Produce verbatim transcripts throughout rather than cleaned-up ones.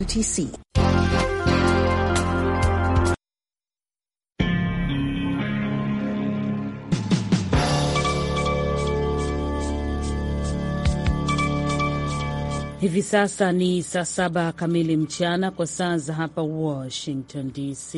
T C. Hivi sasa ni saa saba kamili mchana kwa saa za hapa Washington D C.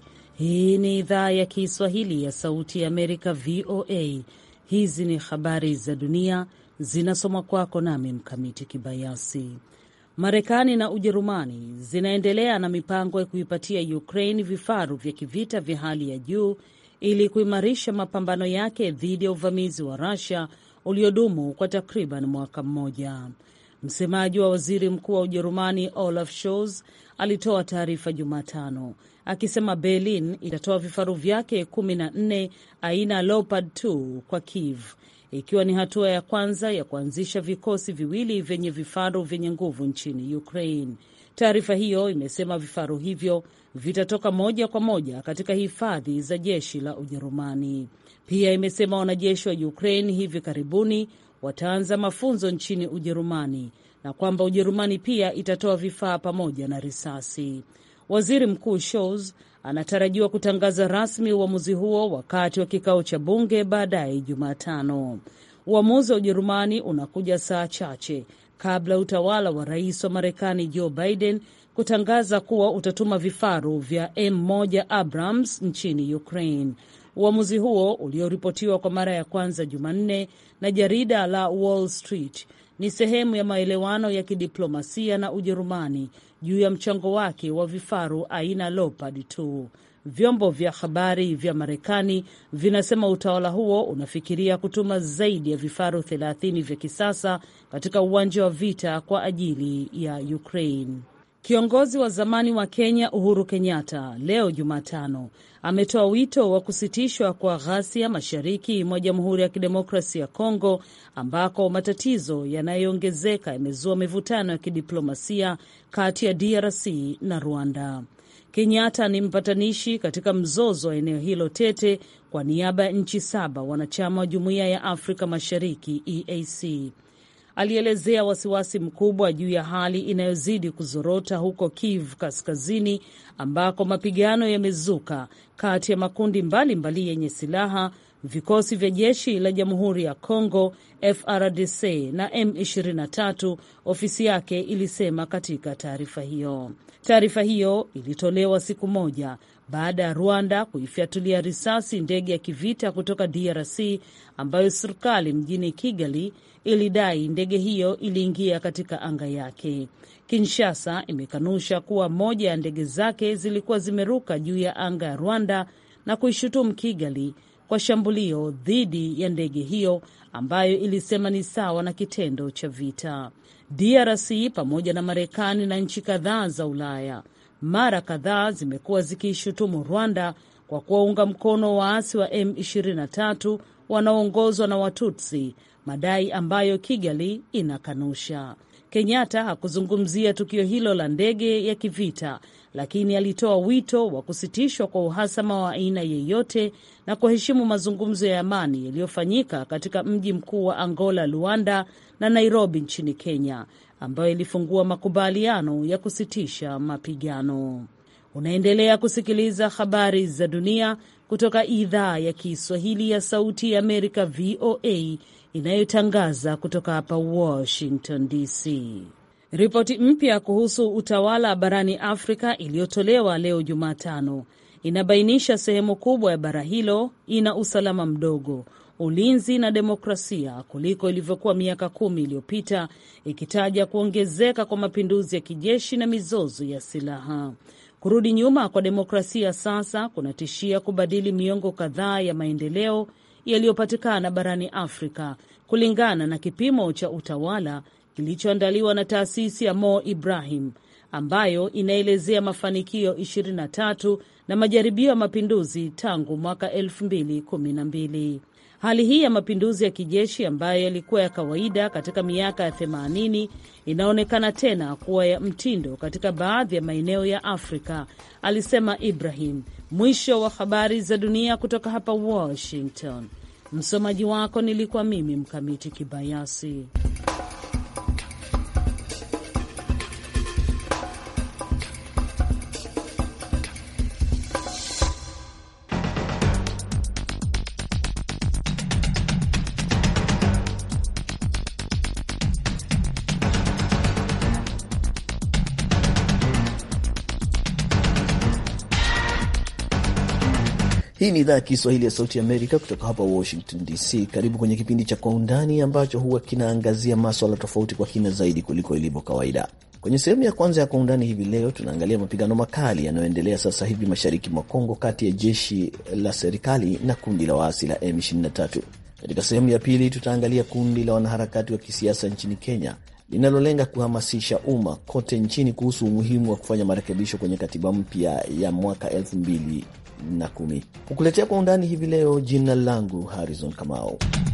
Hii ni idhaa ya Kiswahili ya Sauti ya Amerika, V O A. Hizi ni habari za dunia zinasomwa kwako nami Mkamiti Kibayasi. Marekani na Ujerumani zinaendelea na mipango ya kuipatia Ukraine vifaru vya kivita vya hali ya juu ili kuimarisha mapambano yake dhidi ya uvamizi wa Russia uliodumu kwa takriban mwaka mmoja. Msemaji wa waziri mkuu wa Ujerumani Olaf Scholz alitoa taarifa Jumatano akisema Berlin itatoa vifaru vyake kumi na nne aina Leopard mbili kwa Kiev, ikiwa ni hatua ya kwanza ya kuanzisha vikosi viwili vyenye vifaru vyenye nguvu nchini Ukraine. Taarifa hiyo imesema vifaru hivyo vitatoka moja kwa moja katika hifadhi za jeshi la Ujerumani. Pia imesema wanajeshi wa Ukraine hivi karibuni wataanza mafunzo nchini Ujerumani na kwamba Ujerumani pia itatoa vifaa pamoja na risasi. Waziri Mkuu Scholz anatarajiwa kutangaza rasmi uamuzi huo wakati wa kikao cha bunge baadaye Jumatano. Uamuzi wa Ujerumani unakuja saa chache kabla utawala wa rais wa Marekani Joe Biden kutangaza kuwa utatuma vifaru vya M moja Abrams nchini Ukraine. Uamuzi huo ulioripotiwa kwa mara ya kwanza Jumanne na jarida la Wall Street ni sehemu ya maelewano ya kidiplomasia na Ujerumani juu ya mchango wake wa vifaru aina Leopard mbili. Vyombo vya habari vya Marekani vinasema utawala huo unafikiria kutuma zaidi ya vifaru thelathini vya kisasa katika uwanja wa vita kwa ajili ya Ukraine. Kiongozi wa zamani wa Kenya Uhuru Kenyatta leo Jumatano ametoa wito wa kusitishwa kwa ghasia mashariki mwa Jamhuri ya Kidemokrasia ya Kongo, ambako matatizo yanayoongezeka yamezua mivutano ya kidiplomasia kati ya D R C na Rwanda. Kenyatta ni mpatanishi katika mzozo wa eneo hilo tete kwa niaba ya nchi saba wanachama wa Jumuiya ya Afrika Mashariki E A C. Alielezea wasiwasi mkubwa juu ya hali inayozidi kuzorota huko Kiev Kaskazini, ambako mapigano yamezuka kati ya makundi mbalimbali yenye silaha, vikosi vya jeshi la Jamhuri ya Kongo F R D C na M ishirini na tatu, ofisi yake ilisema katika taarifa hiyo. Taarifa hiyo ilitolewa siku moja baada ya Rwanda kuifyatulia risasi ndege ya kivita kutoka D R C ambayo serikali mjini Kigali ilidai ndege hiyo iliingia katika anga yake. Kinshasa imekanusha kuwa moja ya ndege zake zilikuwa zimeruka juu ya anga ya Rwanda na kuishutumu Kigali kwa shambulio dhidi ya ndege hiyo ambayo ilisema ni sawa na kitendo cha vita. D R C pamoja na Marekani na nchi kadhaa za Ulaya mara kadhaa zimekuwa zikiishutumu Rwanda kwa kuwaunga mkono waasi wa M ishirini na tatu wanaoongozwa na Watutsi, madai ambayo Kigali inakanusha. Kenyatta hakuzungumzia tukio hilo la ndege ya kivita, lakini alitoa wito wa kusitishwa kwa uhasama wa aina yeyote na kuheshimu mazungumzo ya amani yaliyofanyika katika mji mkuu wa Angola, Luanda, na Nairobi nchini Kenya, ambayo ilifungua makubaliano ya kusitisha mapigano. Unaendelea kusikiliza habari za dunia kutoka idhaa ya Kiswahili ya Sauti ya Amerika, V O A, inayotangaza kutoka hapa Washington D C. Ripoti mpya kuhusu utawala barani Afrika iliyotolewa leo Jumatano inabainisha sehemu kubwa ya bara hilo ina usalama mdogo, ulinzi na demokrasia kuliko ilivyokuwa miaka kumi iliyopita, ikitaja kuongezeka kwa mapinduzi ya kijeshi na mizozo ya silaha. Kurudi nyuma kwa demokrasia sasa kunatishia kubadili miongo kadhaa ya maendeleo yaliyopatikana barani Afrika, kulingana na kipimo cha utawala kilichoandaliwa na taasisi ya Mo Ibrahim, ambayo inaelezea mafanikio ishirini na tatu na majaribio ya mapinduzi tangu mwaka elfu mbili kumi na mbili. Hali hii ya mapinduzi ya kijeshi ambayo yalikuwa ya kawaida katika miaka ya themanini inaonekana tena kuwa ya mtindo katika baadhi ya maeneo ya Afrika, alisema Ibrahim. Mwisho wa habari za dunia kutoka hapa Washington. Msomaji wako nilikuwa mimi Mkamiti Kibayasi. Hii ni idhaa ya Kiswahili ya Sauti ya Amerika kutoka hapa Washington D C. Karibu kwenye kipindi cha Kwa Undani ambacho huwa kinaangazia masuala tofauti kwa kina zaidi kuliko ilivyo kawaida. Kwenye sehemu ya kwanza ya Kwa Undani hivi leo tunaangalia mapigano makali yanayoendelea sasa hivi mashariki mwa Kongo kati ya jeshi la serikali na kundi la waasi la M ishirini na tatu. Katika sehemu ya pili tutaangalia kundi la wanaharakati wa kisiasa nchini Kenya linalolenga kuhamasisha umma kote nchini kuhusu umuhimu wa kufanya marekebisho kwenye katiba mpya ya mwaka elfu mbili na kumi. Kukuletea Kwa Undani hivi leo, jina langu Harrison Kamau.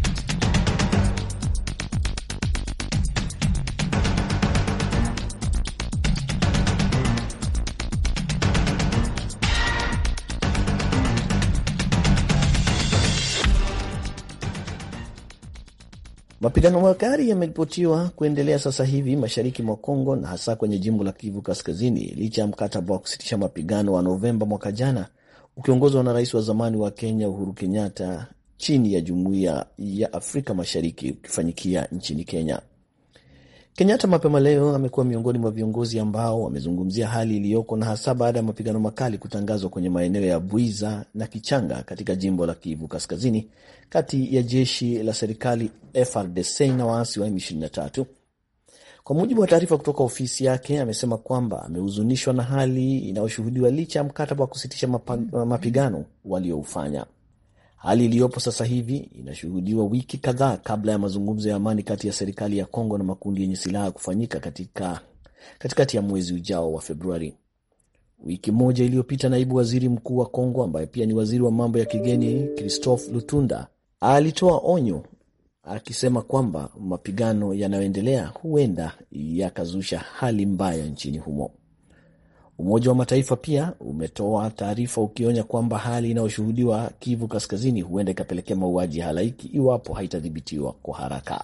Mapigano makali yameripotiwa kuendelea sasa hivi mashariki mwa Kongo na hasa kwenye jimbo la Kivu Kaskazini licha ya mkataba wa kusitisha mapigano wa Novemba mwaka jana ukiongozwa na rais wa zamani wa Kenya Uhuru Kenyatta chini ya Jumuiya ya Afrika Mashariki ukifanyikia nchini Kenya. Kenyatta mapema leo amekuwa miongoni mwa viongozi ambao wamezungumzia hali iliyoko na hasa baada ya mapigano makali kutangazwa kwenye maeneo ya Buiza na Kichanga katika jimbo la Kivu Kaskazini kati ya jeshi la serikali F R D C na waasi wa M ishirini na tatu. Kwa mujibu wa taarifa kutoka ofisi yake, amesema kwamba amehuzunishwa na hali inayoshuhudiwa licha ya mkataba wa kusitisha mapigano walioufanya. Hali iliyopo sasa hivi inashuhudiwa wiki kadhaa kabla ya mazungumzo ya amani kati ya serikali ya Kongo na makundi yenye silaha kufanyika katika katikati ya mwezi ujao wa Februari. Wiki moja iliyopita, naibu waziri mkuu wa Kongo ambaye pia ni waziri wa mambo ya kigeni Christophe Lutunda alitoa onyo akisema kwamba mapigano yanayoendelea huenda yakazusha hali mbaya nchini humo. Umoja wa Mataifa pia umetoa taarifa ukionya kwamba hali inayoshuhudiwa Kivu Kaskazini huenda ikapelekea mauaji halaiki iwapo haitadhibitiwa kwa haraka.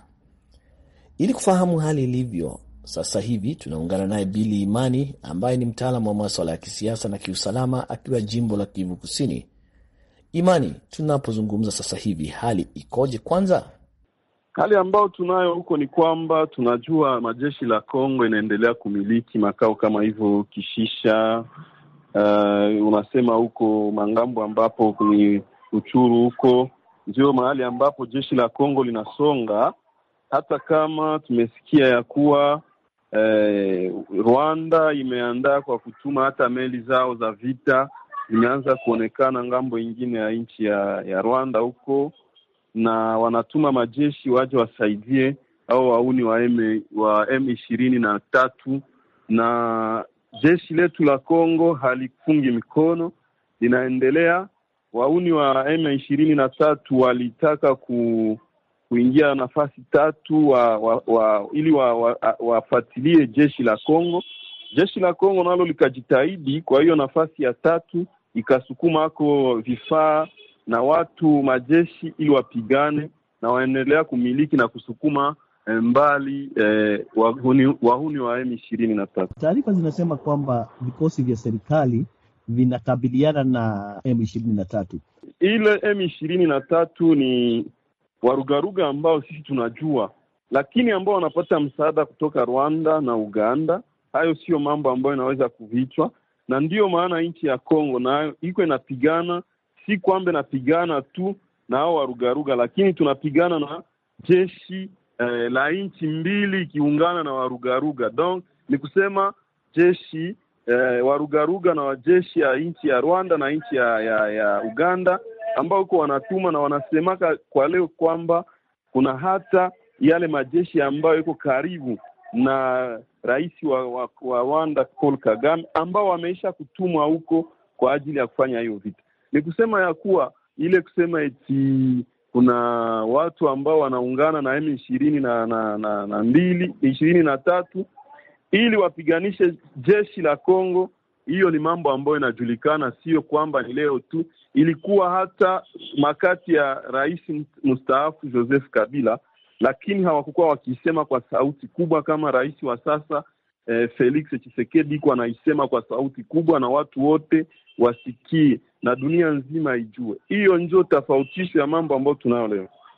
Ili kufahamu hali ilivyo sasa hivi, tunaungana naye Billy Imani ambaye ni mtaalamu wa masuala ya kisiasa na kiusalama akiwa jimbo la Kivu Kusini. Imani, tunapozungumza sasa hivi hali ikoje kwanza? Hali ambayo tunayo huko ni kwamba tunajua majeshi la Kongo inaendelea kumiliki makao kama hivyo Kishisha, uh, unasema huko Mangambo ambapo ni Uchuru, huko ndio mahali ambapo jeshi la Kongo linasonga, hata kama tumesikia ya kuwa eh, Rwanda imeandaa kwa kutuma hata meli zao za vita imeanza kuonekana ngambo ingine ya nchi ya, ya Rwanda huko, na wanatuma majeshi waje wasaidie au wauni wa M wa M ishirini na tatu, na jeshi letu la Kongo halifungi mikono, linaendelea. Wauni wa M ishirini na tatu walitaka ku, kuingia nafasi tatu wa, wa, wa, ili wafuatilie wa, wa jeshi la Kongo. Jeshi la Kongo nalo likajitahidi, kwa hiyo nafasi ya tatu ikasukuma hako vifaa na watu majeshi ili wapigane, na waendelea kumiliki na kusukuma mbali eh, wahuni, wahuni wa M ishirini na tatu. Taarifa zinasema kwamba vikosi vya serikali vinakabiliana na M ishirini na tatu. Ile M ishirini na tatu ni warugaruga ambao sisi tunajua, lakini ambao wanapata msaada kutoka Rwanda na Uganda. Hayo sio mambo ambayo inaweza kuvichwa, na ndiyo maana nchi ya Kongo nayo iko inapigana, si kwamba napigana tu na hao warugaruga, lakini tunapigana na jeshi eh, la nchi mbili ikiungana na warugaruga. Donc ni kusema jeshi eh, warugaruga na wajeshi ya nchi ya Rwanda na nchi ya, ya, ya Uganda ambao huko wanatuma, na wanasemaka kwa leo kwamba kuna hata yale majeshi ambayo yuko karibu na rais wa, wa, wa Rwanda Paul Kagame ambao wameisha kutumwa huko kwa ajili ya kufanya hiyo vita. Ni kusema ya kuwa ile kusema eti kuna watu ambao wanaungana na M ishirini na, na, na, na mbili, ishirini na tatu ili wapiganishe jeshi la Kongo, hiyo ni mambo ambayo inajulikana, sio kwamba ni leo tu. Ilikuwa hata makati ya rais mstaafu Joseph Kabila, lakini hawakuwa wakisema kwa sauti kubwa kama rais wa sasa eh, Felix Tshisekedi kwa anaisema kwa sauti kubwa na watu wote wasikie na dunia nzima ijue. Hiyo ndio tofautisho ya mambo ambayo tunayo leo.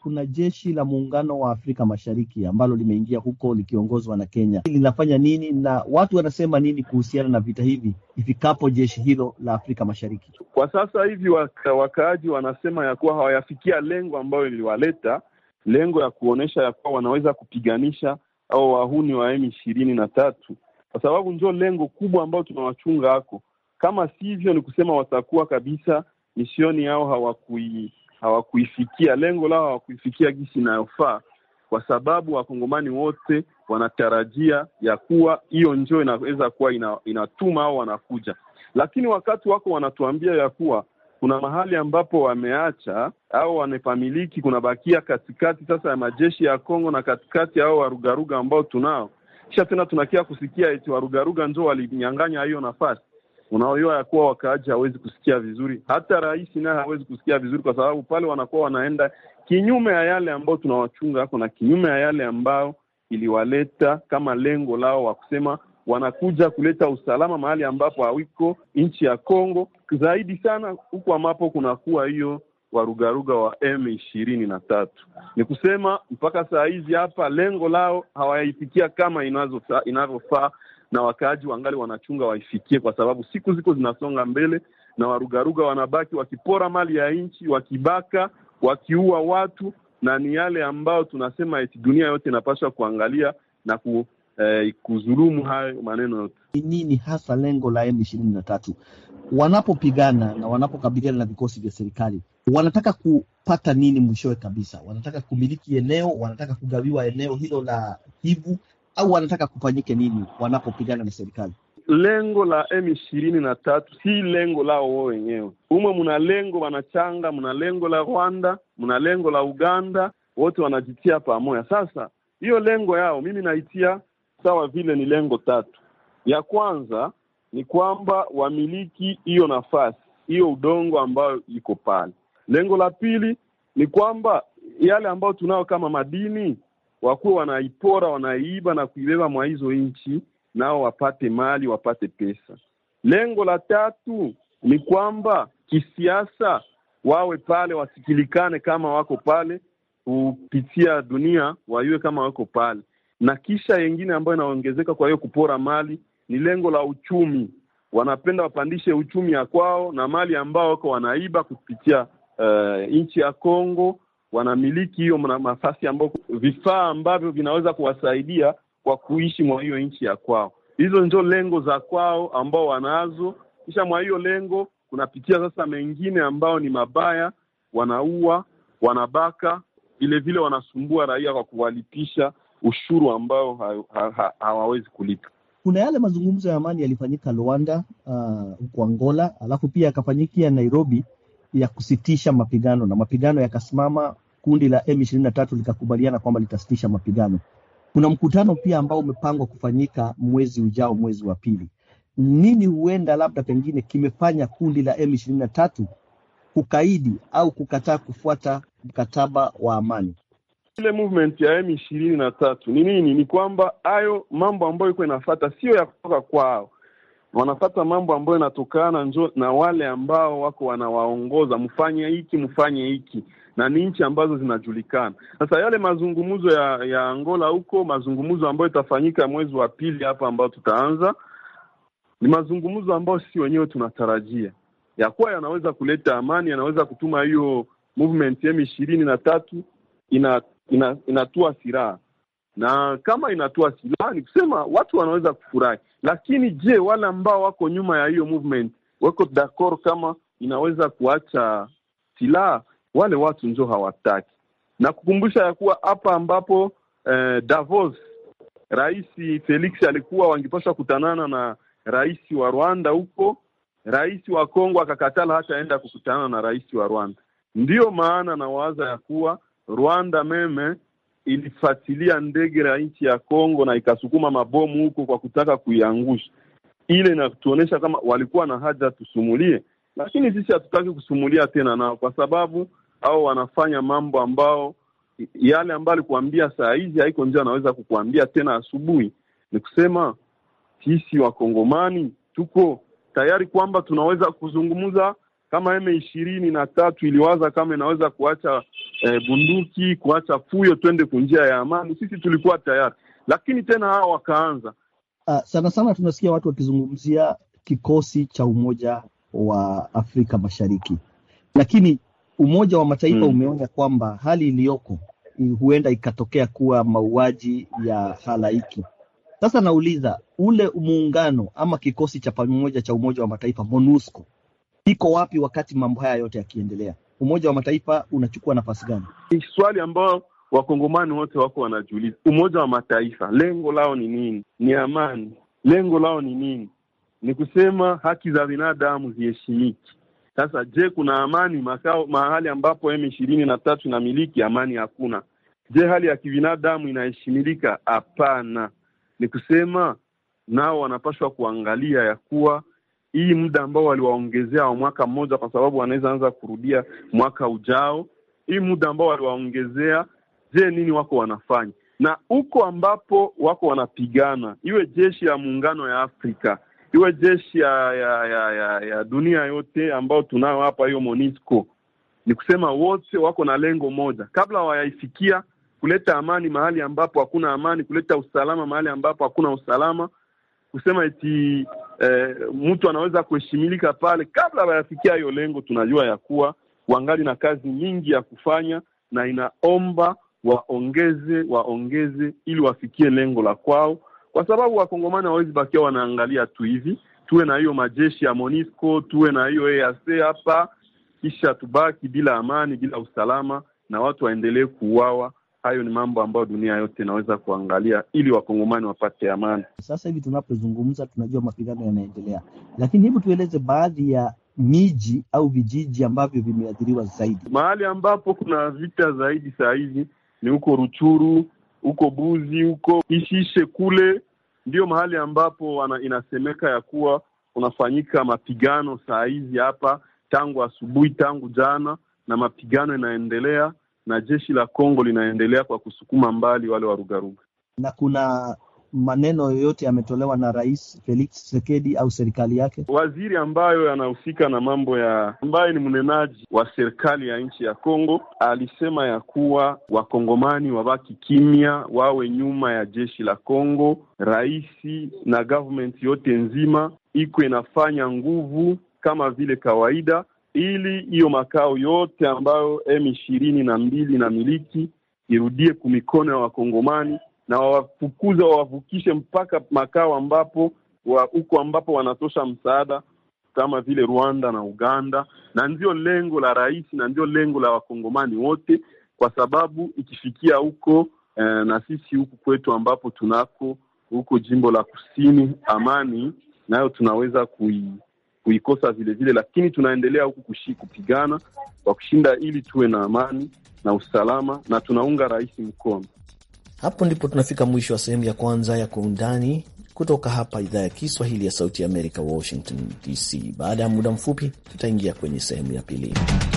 kuna jeshi la muungano wa Afrika Mashariki ambalo limeingia huko likiongozwa na Kenya. Linafanya nini na watu wanasema nini kuhusiana na vita hivi ifikapo jeshi hilo la Afrika Mashariki? Kwa sasa hivi waka, wakaaji wanasema ya kuwa hawayafikia lengo ambayo iliwaleta, lengo ya kuonesha ya kuwa wanaweza kupiganisha au wahuni wa M ishirini na tatu, kwa sababu ndio lengo kubwa ambao tunawachunga hako. Kama sivyo ni kusema watakuwa kabisa misioni yao hawakui hawakuifikia lengo lao, hawakuifikia gisi inayofaa, kwa sababu wakongomani wote wanatarajia ya kuwa hiyo njoo inaweza kuwa ina, inatuma au wanakuja. Lakini wakati wako wanatuambia ya kuwa kuna mahali ambapo wameacha au wamepamiliki, kuna bakia katikati sasa ya majeshi ya Kongo na katikati hao warugaruga ambao tunao. Kisha tena tunakia kusikia eti warugaruga njoo walinyang'anya hiyo nafasi. Unaoiwa ya kuwa wakaaji hawezi kusikia vizuri, hata rais naye hawezi kusikia vizuri, kwa sababu pale wanakuwa wanaenda kinyume ya yale ambao tunawachunga hapo na kinyume ya yale ambao iliwaleta kama lengo lao wa kusema wanakuja kuleta usalama mahali ambapo hawiko nchi ya Kongo, zaidi sana huko ambapo kunakuwa hiyo warugaruga wa M ishirini na tatu. Ni kusema mpaka saa hizi hapa lengo lao hawaifikia kama inavyofaa, na wakaaji wangali wanachunga waifikie, kwa sababu siku ziko zinasonga mbele na warugaruga wanabaki wakipora mali ya nchi, wakibaka, wakiua watu, na ni yale ambao tunasema eti dunia yote inapaswa kuangalia na ku, eh, kuzulumu hayo maneno yote. Nini hasa lengo la M ishirini na tatu? Wanapopigana na wanapokabiliana na vikosi vya serikali, wanataka kupata nini mwishowe kabisa? Wanataka kumiliki eneo, wanataka kugawiwa eneo hilo la Kivu, au wanataka kufanyike nini wanapopigana na serikali? Lengo la M ishirini na tatu si lengo lao wao wenyewe. Ume muna lengo wanachanga, muna lengo la Rwanda, muna lengo la Uganda, wote wanajitia pamoja. Sasa hiyo lengo yao mimi naitia sawa vile ni lengo tatu. Ya kwanza ni kwamba wamiliki hiyo nafasi, hiyo udongo ambao iko pale. Lengo la pili ni kwamba yale ambao tunao kama madini wakuwa wanaipora, wanaiba na kuibeba mwa hizo nchi, nao wapate mali, wapate pesa. Lengo la tatu ni kwamba kisiasa wawe pale, wasikilikane kama wako pale, kupitia dunia waiwe kama wako pale. Na kisha yengine ambayo inaongezeka kwa hiyo kupora mali ni lengo la uchumi. Wanapenda wapandishe uchumi ya kwao na mali ambao wako wanaiba kupitia uh, nchi ya Kongo, wanamiliki hiyo nafasi ambao vifaa ambavyo vinaweza kuwasaidia kwa kuishi mwa hiyo nchi ya kwao. Hizo ndio lengo za kwao ambao wanazo. Kisha mwa hiyo lengo kunapitia sasa mengine ambao ni mabaya, wanaua, wanabaka, vile vile wanasumbua raia kwa kuwalipisha ushuru ambao ha, ha, hawawezi kulipa. Kuna yale mazungumzo ya amani yalifanyika Luanda huko uh, Angola, alafu pia yakafanyikia Nairobi ya kusitisha mapigano, na mapigano yakasimama. Kundi la M ishirini na tatu likakubaliana kwamba litasitisha mapigano. Kuna mkutano pia ambao umepangwa kufanyika mwezi ujao, mwezi wa pili. Nini huenda labda pengine kimefanya kundi la M ishirini na tatu kukaidi au kukataa kufuata mkataba wa amani? Ile movement ya M ishirini na tatu ni nini? Ni kwamba hayo mambo ambayo iko inafuata sio ya kutoka kwao. Wanafuata mambo ambayo yanatokana njo na wale ambao wako wanawaongoza, mfanye hiki, mfanye hiki, na ni nchi ambazo zinajulikana. Sasa yale mazungumzo ya ya Angola huko, mazungumzo ambayo itafanyika mwezi wa pili hapa ambao tutaanza, ni mazungumzo ambayo sisi wenyewe tunatarajia ya kuwa yanaweza kuleta amani, yanaweza kutuma hiyo movement M ishirini na tatu ina ina inatua silaha. Na kama inatua silaha ni kusema watu wanaweza kufurahi. Lakini je, wale ambao wako nyuma ya hiyo movement wako d'accord kama inaweza kuacha silaha? Wale watu ndio hawataki. Na kukumbusha ya kuwa hapa ambapo eh, Davos Rais Felix alikuwa wangepaswa kutanana na rais wa Rwanda huko, rais wa Kongo akakatala hata enda kukutana na rais wa Rwanda. Ndiyo maana na waza ya kuwa Rwanda meme ilifuatilia ndege ya nchi ya Kongo na ikasukuma mabomu huko kwa kutaka kuiangusha. Ile inatuonesha kama walikuwa na haja tusumulie, lakini sisi hatutaki kusumulia tena nao, kwa sababu au wanafanya mambo ambao yale ambayo alikuambia saa hizi haiko ndio anaweza kukuambia tena asubuhi. Ni kusema sisi Wakongomani tuko tayari kwamba tunaweza kuzungumza kama M ishirini na tatu iliwaza kama inaweza kuacha e, bunduki, kuacha fuyo, twende kunjia ya amani. Sisi tulikuwa tayari, lakini tena hao wakaanza. Uh, sana sana tunasikia watu wakizungumzia kikosi cha Umoja wa Afrika Mashariki, lakini Umoja wa Mataifa hmm, umeonya kwamba hali iliyoko huenda ikatokea kuwa mauaji ya halaiki. Sasa nauliza, ule muungano ama kikosi cha pamoja cha Umoja wa Mataifa MONUSCO iko wapi wakati mambo haya yote yakiendelea? Umoja wa Mataifa unachukua nafasi gani? Ni swali ambao wakongomani wote wako wanajiuliza. Umoja wa Mataifa lengo lao ni nini? Ni amani. Lengo lao ni nini? Ni kusema haki za binadamu ziheshimiki. Sasa je, kuna amani makao mahali ambapo M ishirini na tatu inamiliki? Amani hakuna. Je, hali ya kibinadamu inaheshimilika? Hapana. Ni kusema nao wanapaswa kuangalia ya kuwa hii muda ambao waliwaongezea wa mwaka mmoja, kwa sababu wanaweza anza kurudia mwaka ujao. Hii muda ambao waliwaongezea, je, nini wako wanafanya? Na huko ambapo wako wanapigana, iwe jeshi ya muungano ya Afrika, iwe jeshi ya ya ya, ya, ya dunia yote ambao tunao hapa, hiyo MONUSCO, ni kusema wote wako na lengo moja, kabla wayaifikia kuleta amani mahali ambapo hakuna amani, kuleta usalama mahali ambapo hakuna usalama. Kusema eti eh, mtu anaweza kuheshimilika pale, kabla wayafikia hiyo lengo, tunajua ya kuwa wangali na kazi nyingi ya kufanya, na inaomba waongeze waongeze ili wafikie lengo la kwao, kwa sababu wakongomani hawezi bakia wanaangalia tu hivi. Tuwe na hiyo majeshi ya MONUSCO, tuwe na hiyo E A C hapa, kisha tubaki bila amani, bila usalama, na watu waendelee kuuawa. Hayo ni mambo ambayo dunia yote inaweza kuangalia ili wakongomani wapate amani. Sasa hivi tunapozungumza tunajua mapigano yanaendelea, lakini hebu tueleze baadhi ya miji au vijiji ambavyo vimeathiriwa zaidi. Mahali ambapo kuna vita zaidi saa hizi ni huko Ruchuru, huko Buzi, huko Ishishe kule, ndio mahali ambapo wana, inasemeka ya kuwa unafanyika mapigano saa hizi hapa tangu asubuhi, tangu jana, na mapigano inaendelea, na jeshi la Kongo linaendelea kwa kusukuma mbali wale warugaruga. Na kuna maneno yoyote yametolewa na Rais Felix Tshisekedi au serikali yake? Waziri ambayo anahusika na mambo ya ambaye ni mnenaji wa serikali ya nchi ya Kongo alisema ya kuwa wakongomani wabaki kimya, wawe nyuma ya jeshi la Kongo. Raisi na government yote nzima iko inafanya nguvu kama vile kawaida, ili hiyo makao yote ambayo M ishirini na mbili na miliki irudie kumikono ya wakongomani, na wawafukuza wawavukishe mpaka makao ambapo wa, huko ambapo wanatosha msaada kama vile Rwanda na Uganda. Na ndio lengo la rais, na ndio lengo la wakongomani wote, kwa sababu ikifikia huko eh, na sisi huku kwetu ambapo tunako huko jimbo la Kusini, amani nayo tunaweza kui kuikosa vile vile, lakini tunaendelea huku kushi kupigana kwa kushinda ili tuwe na amani na usalama, na tunaunga rais mkono. Hapo ndipo tunafika mwisho wa sehemu ya kwanza ya Kwa Undani kutoka hapa idhaa ya Kiswahili ya Sauti ya Amerika, Washington D C. Baada ya muda mfupi tutaingia kwenye sehemu ya pili.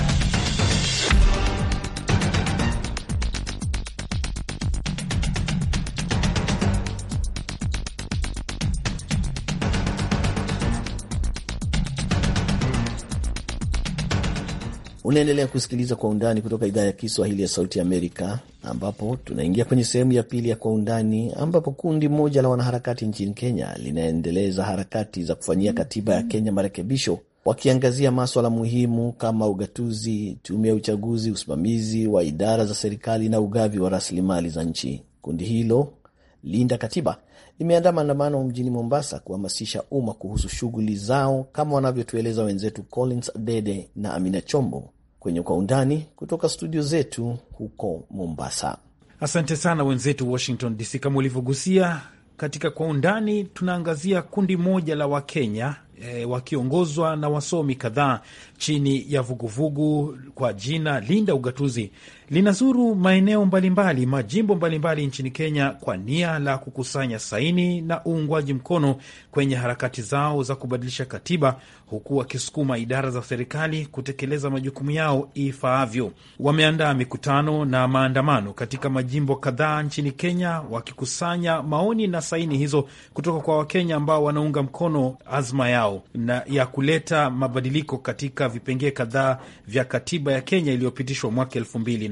Unaendelea kusikiliza Kwa Undani kutoka idhaa ya Kiswahili ya Sauti Amerika, ambapo tunaingia kwenye sehemu ya pili ya Kwa Undani, ambapo kundi moja la wanaharakati nchini Kenya linaendeleza harakati za kufanyia katiba ya Kenya marekebisho, wakiangazia masuala muhimu kama ugatuzi, tume ya uchaguzi, usimamizi wa idara za serikali na ugavi wa rasilimali za nchi. Kundi hilo Linda Katiba limeandaa maandamano mjini Mombasa kuhamasisha umma kuhusu shughuli zao, kama wanavyotueleza wenzetu Collins Dede na Amina Chombo kwenye Kwa Undani kutoka studio zetu huko Mombasa. Asante sana wenzetu Washington D C. Kama ulivyogusia katika Kwa Undani, tunaangazia kundi moja la Wakenya e, wakiongozwa na wasomi kadhaa chini ya vuguvugu kwa jina Linda Ugatuzi, linazuru maeneo mbalimbali, majimbo mbalimbali nchini Kenya kwa nia la kukusanya saini na uungwaji mkono kwenye harakati zao za kubadilisha katiba, huku wakisukuma idara za serikali kutekeleza majukumu yao ifaavyo. Wameandaa mikutano na maandamano katika majimbo kadhaa nchini Kenya, wakikusanya maoni na saini hizo kutoka kwa Wakenya ambao wanaunga mkono azma yao na ya kuleta mabadiliko katika vipengee kadhaa vya katiba ya Kenya iliyopitishwa mwaka elfu mbili na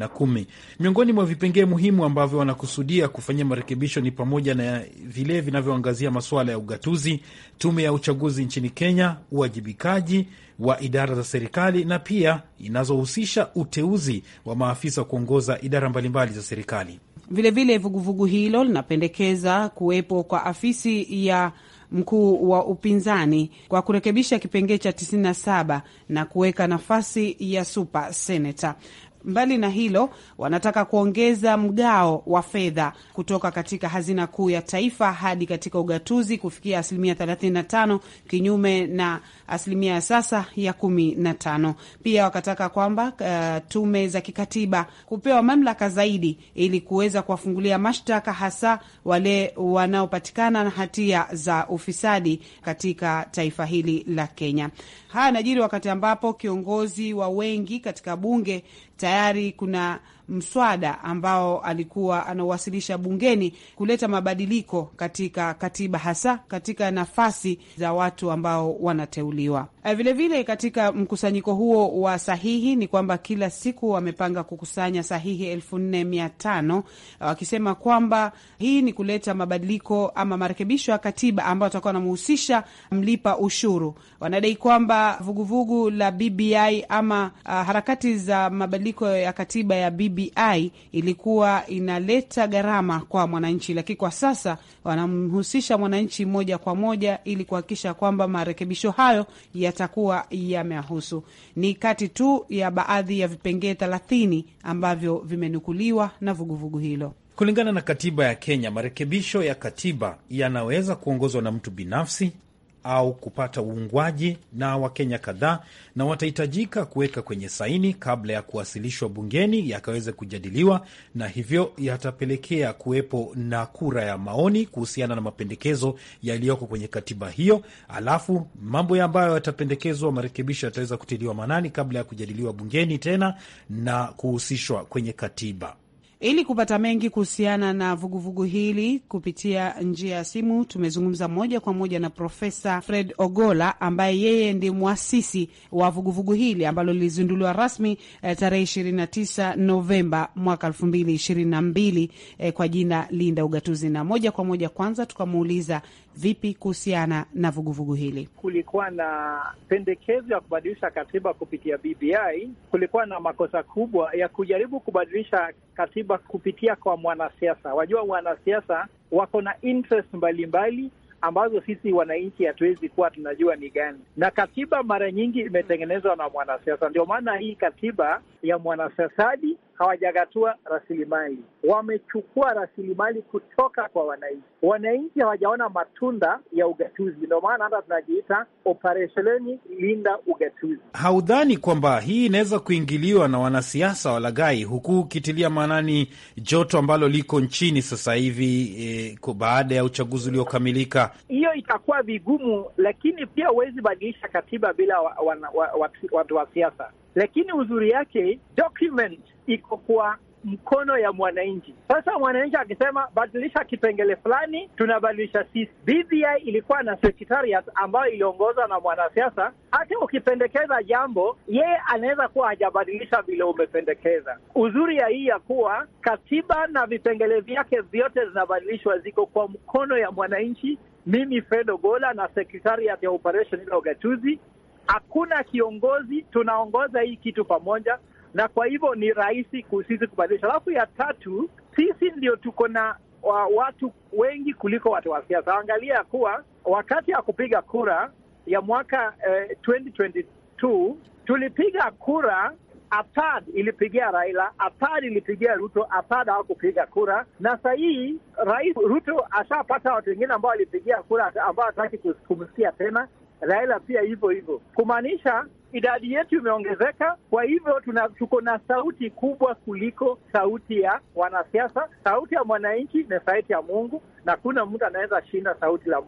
na kumi. Miongoni mwa vipengee muhimu ambavyo wanakusudia kufanyia marekebisho ni pamoja na vile vinavyoangazia masuala ya ugatuzi, tume ya uchaguzi nchini Kenya, uwajibikaji wa idara za serikali na pia inazohusisha uteuzi wa maafisa wa kuongoza idara mbalimbali za serikali. Vilevile vuguvugu hilo linapendekeza kuwepo kwa afisi ya mkuu wa upinzani kwa kurekebisha kipengee cha tisini na saba na kuweka nafasi ya super senator. Mbali na hilo, wanataka kuongeza mgao wa fedha kutoka katika hazina kuu ya taifa hadi katika ugatuzi kufikia asilimia thelathini na tano kinyume na asilimia ya sasa ya kumi na tano. Pia wakataka kwamba uh, tume za kikatiba kupewa mamlaka zaidi ili kuweza kuwafungulia mashtaka hasa wale wanaopatikana na hatia za ufisadi katika taifa hili la Kenya. Haya najiri wakati ambapo kiongozi wa wengi katika bunge tayari kuna mswada ambao alikuwa anawasilisha bungeni kuleta mabadiliko katika katiba, hasa katika nafasi za watu ambao wanateuliwa. Vilevile vile katika mkusanyiko huo wa sahihi ni kwamba kila siku wamepanga kukusanya sahihi elfu nne mia tano, wakisema kwamba hii ni kuleta mabadiliko ama marekebisho ya katiba ambayo watakuwa wanamhusisha mlipa ushuru. Wanadai kwamba vuguvugu la B B I ama uh, harakati za mabadiliko ya katiba ya B B I ilikuwa inaleta gharama kwa mwananchi, lakini kwa sasa wanamhusisha mwananchi moja kwa moja ili kuhakikisha kwamba marekebisho hayo yatakuwa yamehusu. Ni kati tu ya baadhi ya vipengee thelathini ambavyo vimenukuliwa na vuguvugu hilo. Kulingana na katiba ya Kenya, marekebisho ya katiba yanaweza kuongozwa na mtu binafsi au kupata uungwaji na Wakenya kadhaa, na watahitajika kuweka kwenye saini kabla ya kuwasilishwa bungeni yakaweze kujadiliwa, na hivyo yatapelekea kuwepo na kura ya maoni kuhusiana na mapendekezo yaliyoko kwenye katiba hiyo. Alafu mambo ya ambayo yatapendekezwa marekebisho yataweza kutiliwa manani kabla ya kujadiliwa bungeni tena na kuhusishwa kwenye katiba. Ili kupata mengi kuhusiana na vuguvugu hili kupitia njia ya simu, tumezungumza moja kwa moja na Profesa Fred Ogolla ambaye yeye ndiye muasisi wa vuguvugu hili ambalo lilizinduliwa rasmi eh, tarehe ishirini na tisa Novemba mwaka elfu mbili ishirini na mbili eh, kwa jina Linda Ugatuzi. Na moja kwa moja kwanza tukamuuliza vipi kuhusiana na vuguvugu hili. Kulikuwa na pendekezo ya kubadilisha katiba kupitia B B I. Kulikuwa na makosa kubwa ya kujaribu kubadilisha katiba kupitia kwa mwanasiasa. Wajua wanasiasa wako na interest mbalimbali ambazo sisi wananchi hatuwezi kuwa tunajua ni gani, na katiba mara nyingi imetengenezwa na mwanasiasa. Ndio maana hii katiba ya mwanasiasadi hawajagatua rasilimali, wamechukua rasilimali kutoka kwa wananchi. Wananchi hawajaona matunda ya ugatuzi, ndio maana hata tunajiita operesheni Linda Ugatuzi. Haudhani kwamba hii inaweza kuingiliwa na wanasiasa walaghai, huku ukitilia maanani joto ambalo liko nchini sasa hivi eh, baada ya uchaguzi uliokamilika? Hiyo itakuwa vigumu, lakini pia huwezi badilisha katiba bila watu wa, wa, wa, wa, wa siasa. Lakini uzuri yake document iko kwa mkono ya mwananchi. Sasa mwananchi akisema badilisha kipengele fulani, tunabadilisha sisi. B B I ilikuwa na secretariat ambayo iliongozwa na mwanasiasa. Hata ukipendekeza jambo, yeye anaweza kuwa hajabadilisha vile umependekeza. Uzuri ya hii ya kuwa katiba na vipengele vyake vyote zinabadilishwa, ziko kwa mkono ya mwananchi. Mimi Fred Ogolla na secretariat ya operation ila ugatuzi, hakuna kiongozi, tunaongoza hii kitu pamoja, na kwa hivyo ni rahisi sisi kubadilisha. Alafu ya tatu, sisi ndio tuko na wa watu wengi kuliko watu wa siasa. Angalia kuwa wakati ya kupiga kura ya mwaka eh, twenty twenty-two tulipiga kura, Apad ilipigia Raila, Apad ilipigia Ruto, Apad hawakupiga kura. Na sasa hii Rais Ruto ashapata watu wengine ambao walipigia kura ambao hataki kumsikia tena. Raila pia hivyo hivyo, kumaanisha idadi yetu imeongezeka. Kwa hivyo tuna tuko na sauti kubwa kuliko sauti ya wanasiasa. Sauti ya mwananchi ni sauti ya Mungu, na kuna mtu anaweza shinda sauti la Mungu.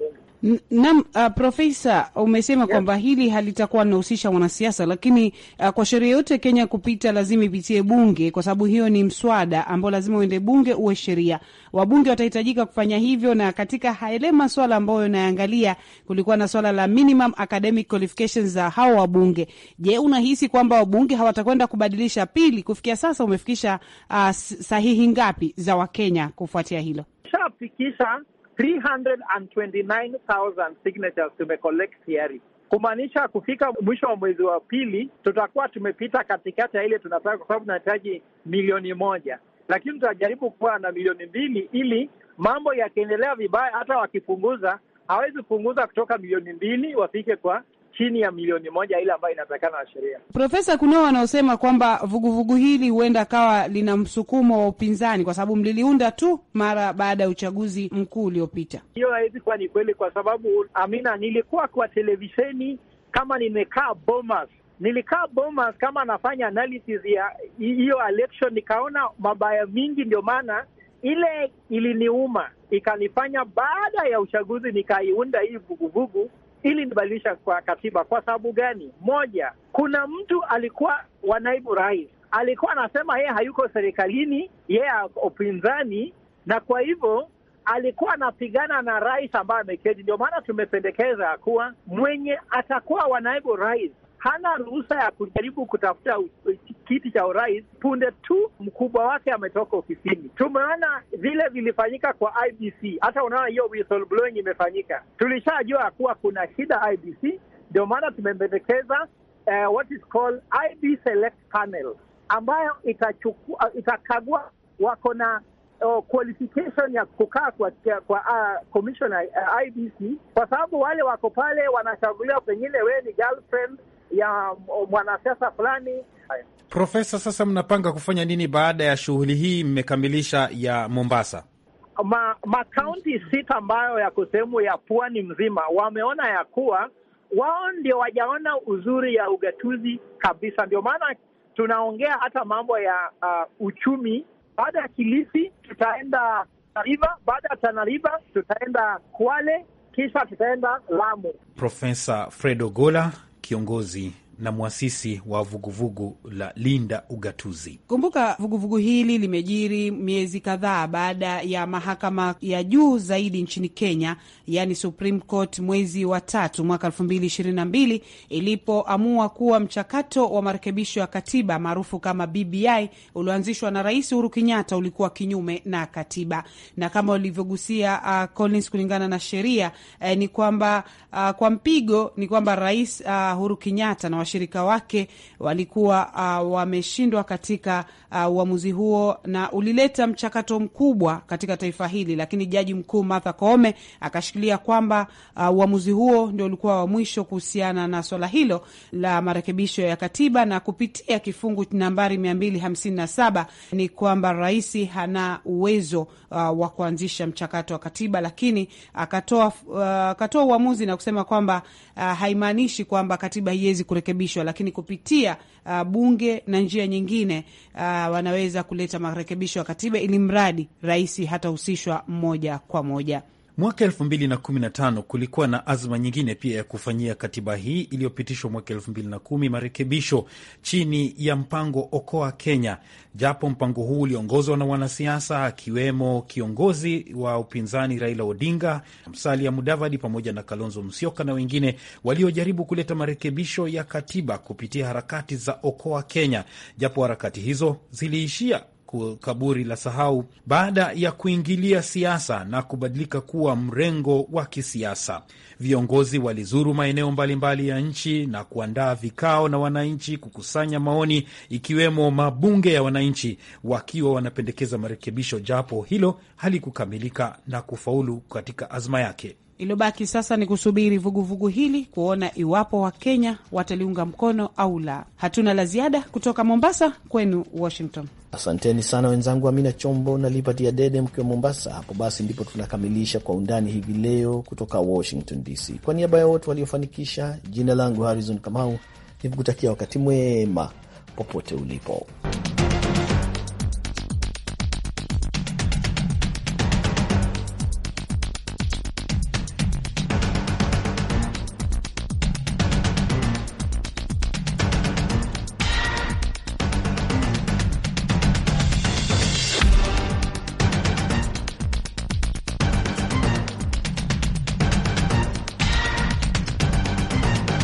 Naam, uh, Profesa, umesema yeah, kwamba hili halitakuwa linahusisha wanasiasa, lakini uh, kwa sheria yote Kenya kupita lazima ipitie bunge, kwa sababu hiyo ni mswada ambao lazima uende bunge uwe sheria. Wabunge watahitajika kufanya hivyo, na katika ile masuala ambayo unaangalia kulikuwa na swala la minimum academic qualifications za hao wabunge. Je, unahisi kwamba wabunge hawatakwenda kubadilisha? Pili, kufikia sasa umefikisha uh, sahihi ngapi za Wakenya kufuatia hilo? Shafikisha three hundred twenty-nine thousand signatures tumecollect hiari, kumaanisha kufika mwisho wa mwezi wa pili tutakuwa tumepita katikati ya ile tunataka, kwa sababu tunahitaji milioni moja, lakini tutajaribu kuwa na milioni mbili ili mambo yakiendelea vibaya, hata wakipunguza hawezi punguza kutoka milioni mbili wafike kwa chini ya milioni moja ile ambayo inatakana na sheria. Profesa, kuna wanaosema kwamba vuguvugu hili huenda kawa lina msukumo wa upinzani kwa sababu mliliunda tu mara baada ya uchaguzi mkuu uliopita. Hiyo haiwezi kuwa ni kweli, kwa sababu Amina, nilikuwa kwa televisheni kama nimekaa Bomas. Nilikaa Bomas kama nafanya analysis ya hiyo election, nikaona mabaya mingi, ndio maana ile iliniuma ikanifanya baada ya uchaguzi nikaiunda hii vuguvugu ili nibadilisha kwa katiba. Kwa sababu gani? Moja, kuna mtu alikuwa wa naibu rais, alikuwa anasema yeye hayuko serikalini, yeye upinzani, na kwa hivyo alikuwa anapigana na rais ambaye ameketi. Ndio maana tumependekeza kuwa mwenye atakuwa wa naibu rais hana ruhusa ya kujaribu kutafuta kiti cha urais punde tu mkubwa wake ametoka ofisini. Tumeona vile vilifanyika kwa I B C, hata unaona hiyo whistleblowing imefanyika. Tulishajua kuwa kuna shida I B C, ndio maana tumependekeza uh, what is called I B Select Panel ambayo itachukua itakagua wako na uh, qualification ya kukaa kwa kwa uh, commissioner uh, I B C, kwa sababu wale wako pale wanachaguliwa, pengine wewe ni girlfriend ya mwanasiasa fulani. Profesa, sasa mnapanga kufanya nini baada ya shughuli hii mmekamilisha ya Mombasa? Ma, ma county sita ambayo yako sehemu ya pwani mzima wameona ya kuwa wao ndio wajaona uzuri ya ugatuzi kabisa. Ndio maana tunaongea hata mambo ya uh, uchumi. Baada ya Kilifi tutaenda Tana, baada ya Tana River tutaenda Kwale, kisha tutaenda Lamu. Profesa Fred Ogolla, kiongozi na mwasisi wa vuguvugu la Linda Ugatuzi. Kumbuka vuguvugu hili limejiri miezi kadhaa baada ya mahakama ya juu zaidi nchini Kenya, yani Supreme Court, mwezi wa tatu mwaka elfu mbili ishirini na mbili ilipoamua kuwa mchakato wa marekebisho ya katiba maarufu kama B B I ulioanzishwa na Rais Uhuru Kenyatta ulikuwa kinyume na katiba. Na kama ulivyogusia uh, Collins, kulingana na sheria eh, ni kwamba uh, kwa mpigo ni kwamba Rais uh, Uhuru Kenyatta na washirika wake walikuwa uh, wameshindwa katika uh, uamuzi huo, na ulileta mchakato mkubwa katika taifa hili, lakini Jaji Mkuu Martha Koome akashikilia kwamba uh, uamuzi huo ndio ulikuwa wa mwisho kuhusiana na swala hilo la marekebisho ya katiba, na kupitia kifungu nambari mia mbili hamsini na saba ni kwamba rais hana uwezo uh, wa kuanzisha mchakato wa katiba, lakini akatoa uh, akatoa uamuzi na kusema kwamba uh, haimaanishi kwamba katiba haiwezi kurekebishwa, lakini kupitia uh, bunge na njia nyingine uh, wanaweza kuleta marekebisho ya katiba, ili mradi rais hatahusishwa moja kwa moja. Mwaka elfu mbili na kumi na tano kulikuwa na azma nyingine pia ya kufanyia katiba hii iliyopitishwa mwaka elfu mbili na kumi marekebisho chini ya mpango Okoa Kenya, japo mpango huu uliongozwa na wanasiasa akiwemo kiongozi wa upinzani Raila Odinga, Musalia Mudavadi pamoja na Kalonzo Musyoka na wengine waliojaribu kuleta marekebisho ya katiba kupitia harakati za Okoa Kenya, japo harakati hizo ziliishia kaburi la sahau baada ya kuingilia siasa na kubadilika kuwa mrengo wa kisiasa. Viongozi walizuru maeneo mbalimbali ya nchi na kuandaa vikao na wananchi kukusanya maoni, ikiwemo mabunge ya wananchi wakiwa wanapendekeza marekebisho, japo hilo halikukamilika na kufaulu katika azma yake. Ilobaki sasa ni kusubiri vuguvugu vugu hili kuona iwapo Wakenya wataliunga mkono au la. Hatuna la ziada kutoka Mombasa, kwenu Washington. Asanteni sana wenzangu Amina Chombo na Liberty Adede mkiwa Mombasa. Hapo basi ndipo tunakamilisha Kwa Undani hivi leo kutoka Washington D C. Kwa niaba ya wote waliofanikisha, jina langu Harrison Kamau, nikikutakia wakati mwema popote ulipo.